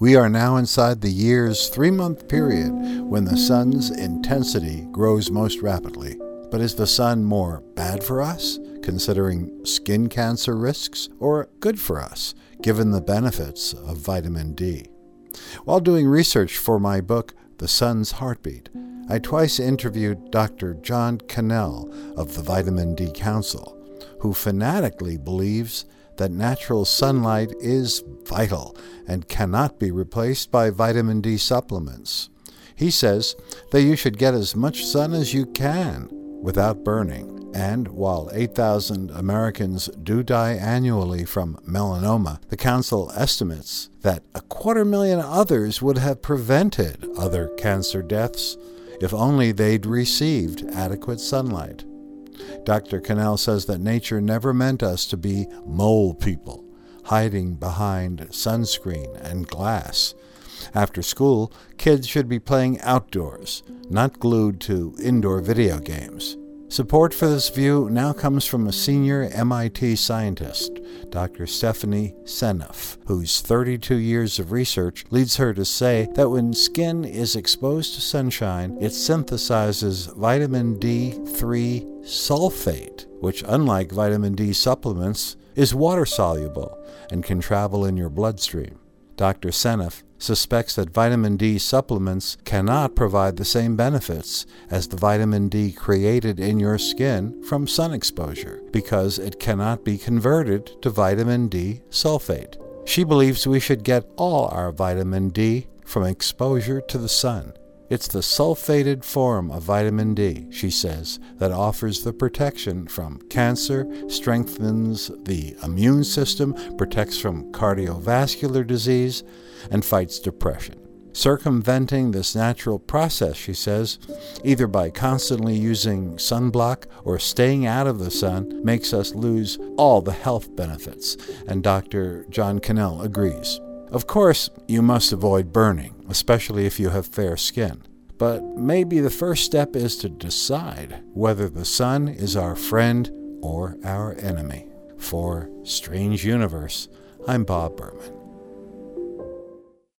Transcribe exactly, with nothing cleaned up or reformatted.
We are now inside the year's three-month period when the sun's intensity grows most rapidly. But is the sun more bad for us, considering skin cancer risks, or good for us, given the benefits of vitamin D? While doing research for my book, The Sun's Heartbeat, I twice interviewed Doctor John Cannell of the Vitamin D Council, who fanatically believes that natural sunlight is vital and cannot be replaced by vitamin D supplements. He says that you should get as much sun as you can without burning. And while eight thousand Americans do die annually from melanoma, the council estimates that a quarter million others would have prevented other cancer deaths if only they'd received adequate sunlight. Doctor Cannell says that nature never meant us to be mole people, hiding behind sunscreen and glass. After school, kids should be playing outdoors, not glued to indoor video games. Support for this view now comes from a senior M I T scientist, Doctor Stephanie Seneff, whose thirty-two years of research leads her to say that when skin is exposed to sunshine, it synthesizes vitamin D three sulfate, which, unlike vitamin D supplements, is water-soluble and can travel in your bloodstream. Doctor Seneff suspects that vitamin D supplements cannot provide the same benefits as the vitamin D created in your skin from sun exposure because it cannot be converted to vitamin D sulfate. She believes we should get all our vitamin D from exposure to the sun. It's the sulfated form of vitamin D, she says, that offers the protection from cancer, strengthens the immune system, protects from cardiovascular disease, and fights depression. Circumventing this natural process, she says, either by constantly using sunblock or staying out of the sun, makes us lose all the health benefits, and Doctor John Cannell agrees. Of course, you must avoid burning, especially if you have fair skin. But maybe the first step is to decide whether the sun is our friend or our enemy. For Strange Universe, I'm Bob Berman.